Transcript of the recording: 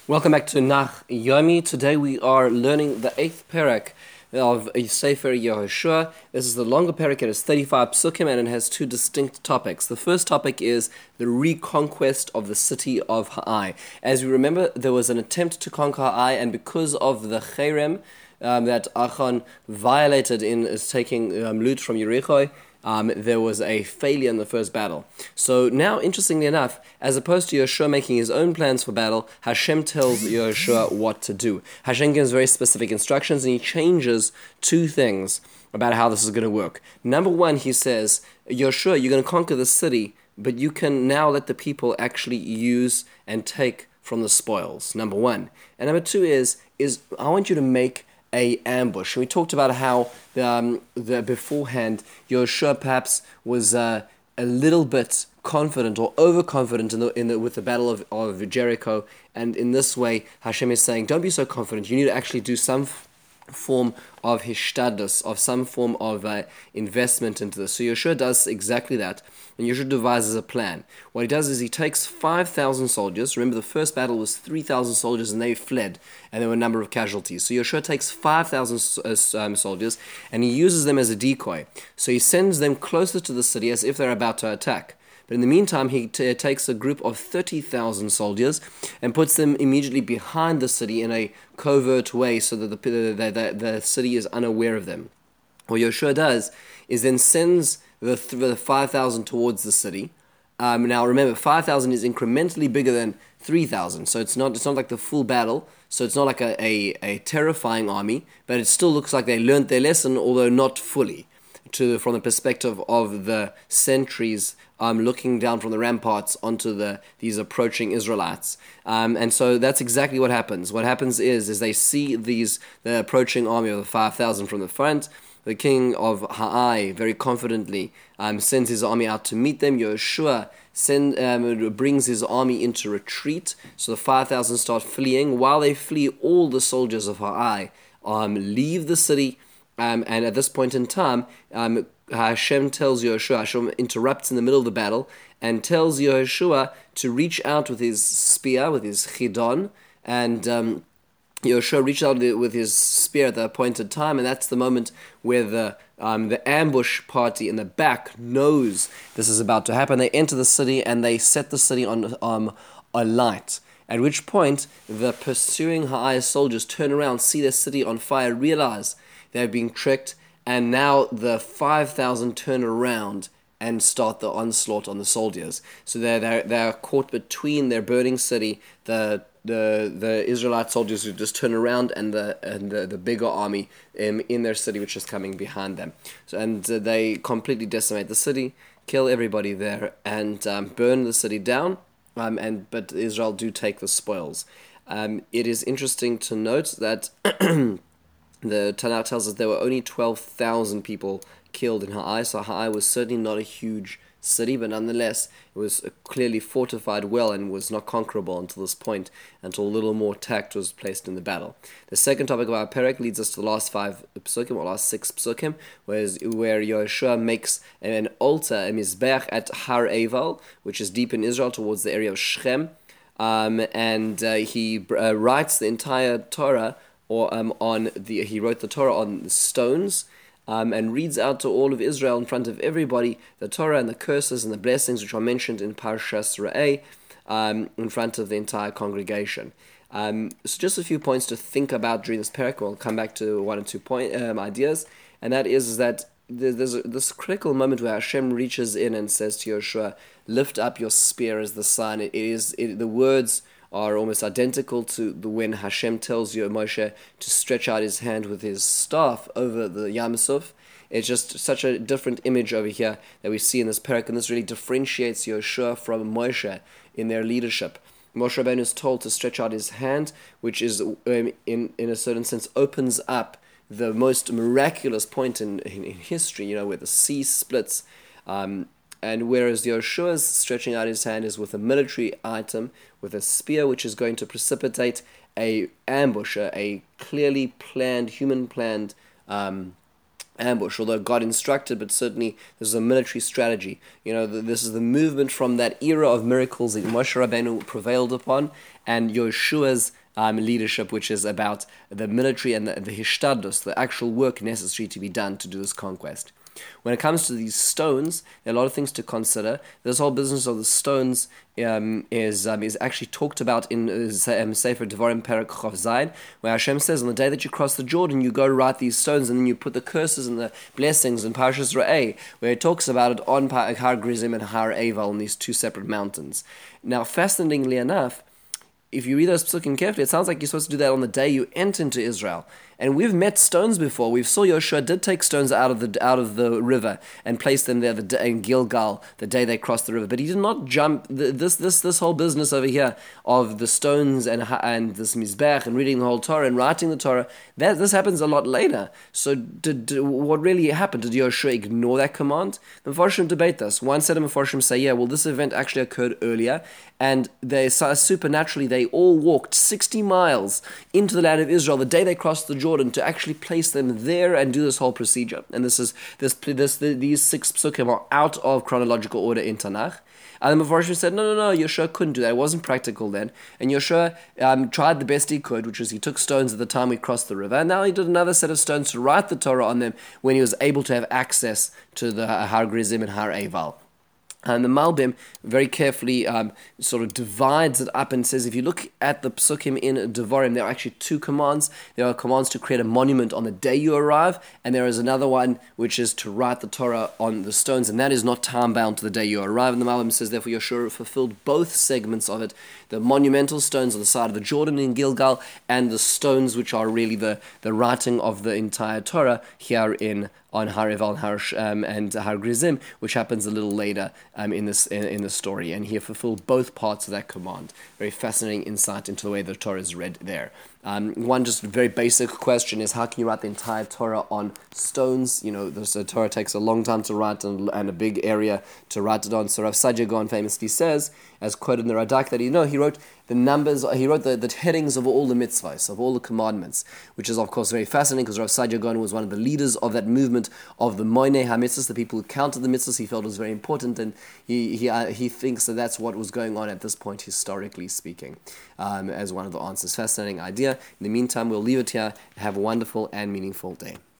Welcome back to Nach Yomi. Today we are learning the 8th parak of Sefer Yehoshua. This is the longer parak. It has 35 psukim and it has two distinct topics. The first topic is the reconquest of the city of Ha'ai. As you remember, there was an attempt to conquer Ha'ai, and because of the cherem that Achan violated in taking loot from Yericho, there was a failure in the first battle. So now, interestingly enough, as opposed to Yehoshua making his own plans for battle, Hashem tells Yehoshua what to do. Hashem gives very specific instructions, and he changes two things about how this is going to work. Number one, he says, Yehoshua, you're going to conquer the city, but you can now let the people actually use and take from the spoils. Number one. And number two is I want you to make a ambush. We talked about how the beforehand Yehoshua perhaps was a little bit confident or overconfident with the battle of Jericho, and in this way Hashem is saying, don't be so confident. You need to actually do some form of hishtadlus, of some form of investment into this. So Yehoshua does exactly that, and Yehoshua devises a plan. What he does is he takes 5,000 soldiers. Remember, the first battle was 3,000 soldiers, and they fled, and there were a number of casualties. So Yehoshua takes 5,000 soldiers, and he uses them as a decoy. So he sends them closer to the city as if they're about to attack. But in the meantime, he takes a group of 30,000 soldiers and puts them immediately behind the city in a covert way so that the city is unaware of them. What Yehoshua does is then sends the 5,000 towards the city. Now remember, 5,000 is incrementally bigger than 3,000, so it's not like the full battle. So it's not like a terrifying army, but it still looks like they learned their lesson, although not fully. From the perspective of the sentries looking down from the ramparts onto these approaching Israelites. And so that's exactly what happens. What happens is they see the approaching army of the 5,000 from the front. The king of Ha'ai very confidently sends his army out to meet them. Yehoshua brings his army into retreat. So the 5,000 start fleeing. While they flee, all the soldiers of Ha'ai leave the city. And at this point in time, Hashem tells Yehoshua, Hashem interrupts in the middle of the battle and tells Yehoshua to reach out with his spear, with his chidon, and Yehoshua reached out with his spear at the appointed time, and that's the moment where the ambush party in the back knows this is about to happen. They enter the city and they set the city on alight. At which point, the pursuing Ha'ai soldiers turn around, see their city on fire, realize they're being tricked, and now the 5,000 turn around and start the onslaught on the soldiers. So they're caught between their burning city, the Israelite soldiers who just turn around, and the bigger army in their city, which is coming behind them. And they completely decimate the city, kill everybody there, and burn the city down. But Israel do take the spoils. It is interesting to note that the Tanakh tells us there were only 12,000 people killed in Ha'ai, so Ha'ai was certainly not a huge city, but nonetheless it was clearly fortified well and was not conquerable until this point, until a little more tact was placed in the battle. The second topic of our perek leads us to the last 5 psukim, or last 6 psukim, where Yehoshua makes an altar, a mizbeach at Har Eval, which is deep in Israel towards the area of Shechem, and he writes the entire Torah he wrote the Torah on the stones, and reads out to all of Israel in front of everybody the Torah and the curses and the blessings which are mentioned in Parshas Re'eh, in front of the entire congregation. So just a few points to think about during this parak. We'll come back to one or two ideas, and that is that there's this critical moment where Hashem reaches in and says to Yehoshua, lift up your spear as the sign. The words are almost identical to when Hashem tells Moshe to stretch out his hand with his staff over the Yam Suf. It's just such a different image over here that we see in this parak, and this really differentiates Yehoshua from Moshe in their leadership. Moshe Rabbeinu is told to stretch out his hand, which is, in a certain sense, opens up the most miraculous point in history, where the sea splits. And whereas Yehoshua's stretching out his hand is with a military item, with a spear which is going to precipitate a ambush, a clearly planned, human-planned ambush, although God instructed, but certainly this is a military strategy. This is the movement from that era of miracles that Moshe Rabbeinu prevailed upon, and Yeshua's leadership, which is about the military and the hishtadlus, the actual work necessary to be done to do this conquest. When it comes to these stones, there are a lot of things to consider. This whole business of the stones is actually talked about in Sefer Devarim Perek Chav Zayin, where Hashem says, on the day that you cross the Jordan, you go to write these stones, and then you put the curses and the blessings in Parshas Re'eh, where it talks about it on Har Gerizim and Har Eval, on these two separate mountains. Now, fascinatingly enough, if you read those psukim carefully, it sounds like you're supposed to do that on the day you enter into Israel. And we've met stones before. We saw Yoshua did take stones out of the river and place them there in Gilgal the day they crossed the river. But he did not jump this whole business over here of the stones and this mizbech and reading the whole Torah and writing the Torah. This happens a lot later. So what really happened? Did Yoshua ignore that command? The Mefarshim debate this. One set of Mefarshim say, yeah, well, this event actually occurred earlier, and they supernaturally they all walked 60 miles into the land of Israel the day they crossed the Jordan to actually place them there and do this whole procedure. And these 6 psukim are out of chronological order in Tanakh. And the Mefarshim said, no, Yeshua couldn't do that. It wasn't practical then. And Yeshua tried the best he could, which was he took stones at the time we crossed the river. And now he did another set of stones to write the Torah on them when he was able to have access to the Har Gerizim and Har Eval. And the Malbim very carefully sort of divides it up and says, if you look at the psukim in Devarim, there are actually 2 commands. There are commands to create a monument on the day you arrive, and there is another one which is to write the Torah on the stones, and that is not time-bound to the day you arrive. And the Malbim says, therefore, Yeshua fulfilled both segments of it, the monumental stones on the side of the Jordan in Gilgal, and the stones which are really the writing of the entire Torah here on Har Eval and Har Gerizim, which happens a little later in the story, and he fulfilled both parts of that command. Very fascinating insight into the way the Torah is read there. One just very basic question is, how can you write the entire Torah on stones? The Torah takes a long time to write and a big area to write it on. So Rav Saadia Gaon famously says, as quoted in the Radak, that he wrote the numbers, he wrote the headings of all the mitzvahs, of all the commandments, which is of course very fascinating because Rav Saadia Gaon was one of the leaders of that movement of the Moinei HaMitzvahs, the people who counted the mitzvahs. He felt was very important, and he thinks that that's what was going on at this point, historically speaking, as one of the answers. Fascinating idea. In the meantime, we'll leave it here. Have a wonderful and meaningful day.